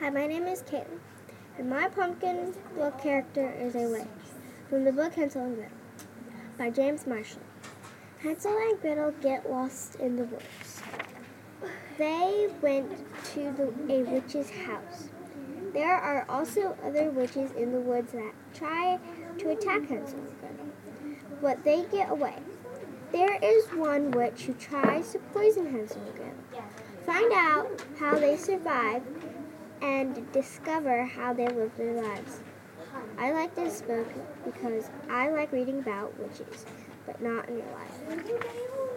Hi, my name is Caitlin, and my pumpkin book character is a witch from the book Hansel and Gretel by James Marshall. Hansel and Gretel get lost in the woods. They went to a witch's house. There are also other witches in the woods that try to attack Hansel and Gretel, but they get away. There is one witch who tries to poison Hansel and Gretel. Find out how they survive and discover how they live their lives. I like this book because I like reading about witches, but not in real life.